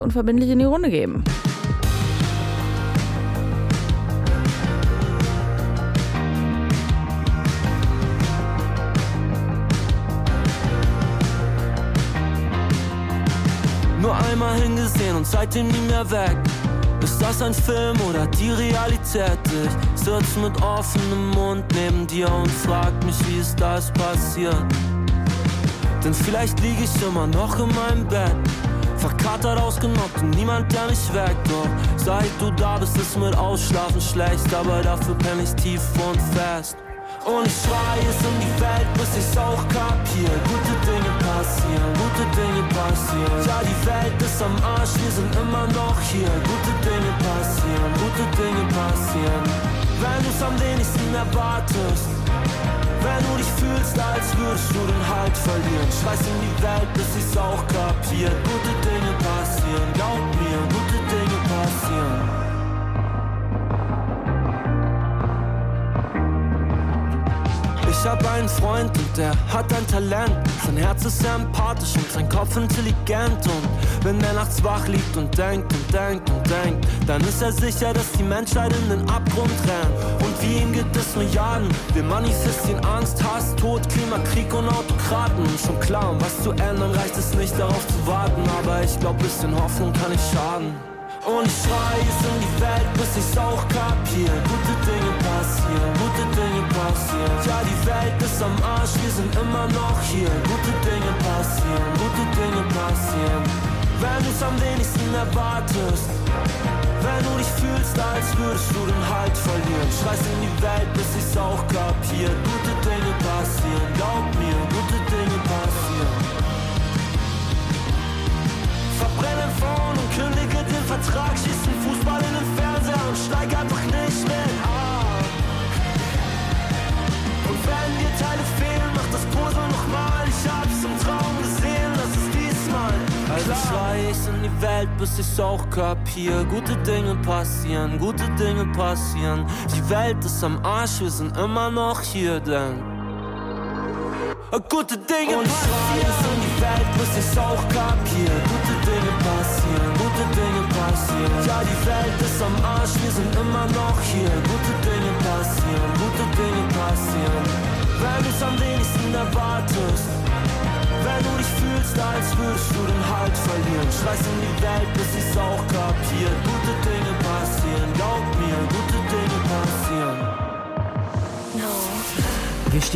unverbindlich in die Runde geben. Nur einmal hingesehen und seitdem nie mehr weg. Ist das ein Film oder die Realität? Ich sitz mit offenem Mund neben dir und frag mich, wie ist das passiert? Denn vielleicht lieg ich immer noch in meinem Bett, verkatert, ausgenockt und niemand, der mich weckt. Doch seit du da bist, ist mit Ausschlafen schlecht, aber dafür penn ich tief und fest. Und ich schrei es in die Welt, bis ich's auch kapier. Gute Dinge passieren, gute Dinge passieren. Ja, die Welt ist am Arsch, wir sind immer noch hier. Gute Dinge passieren, gute Dinge passieren. Wenn du's am wenigsten erwartest, wenn du dich fühlst, als würdest du den Halt verlieren. Schreist in die Welt, bis ich's auch kapier. Gute Dinge passieren, glaub mir, gute Dinge passieren. Ich hab einen Freund und der hat ein Talent. Sein Herz ist sehr empathisch und sein Kopf intelligent. Und wenn er nachts wach liegt und denkt und denkt und denkt, dann ist er sicher, dass die Menschheit in den Abgrund rennt. Und wie ihm gibt es Milliarden. Wir manifestieren Angst, Hass, Tod, Klimakrieg und Autokraten. Und schon klar, um was zu ändern, reicht es nicht darauf zu warten. Aber ich glaub, bisschen Hoffnung kann nicht schaden. Und ich schrei es in die Welt, bis ich's auch kapier. Gute Dinge passieren, gute Dinge passieren. Ja, die Welt ist am Arsch, wir sind immer noch hier. Gute Dinge passieren, gute Dinge passieren. Wenn du's am wenigsten erwartest, wenn du dich fühlst, als würdest du den Halt verlieren. Schreist in die Welt, bis ich's auch kapier. Gute Dinge passieren, glaub mir, gute Dinge passieren. Verbrenne ein Phone und kündige den Vertrag, schieß den Fußball in den Fernseher und steig einfach nicht mit ab. Und wenn dir Teile fehlen, mach das Puzzle nochmal. Ich hab's im Traum gesehen, das ist diesmal klar. Also schrei ich in die Welt, bis ich's auch kapier. Gute Dinge passieren, gute Dinge passieren. Die Welt ist am Arsch, wir sind immer noch hier, denn gute Dinge und passieren. Und in die Welt, bis ich's auch kapier. Gute Dinge passieren, gute Dinge passieren. Ja, die Welt ist am Arsch, wir sind immer noch hier. Gute Dinge passieren, gute Dinge passieren. Wenn du's am wenigsten erwartest, wenn du dich fühlst, als würdest du den Halt verlieren. Schreist in die Welt, bis ich's auch kapier. Gute Dinge passieren, glaub mir, gute Dinge passieren.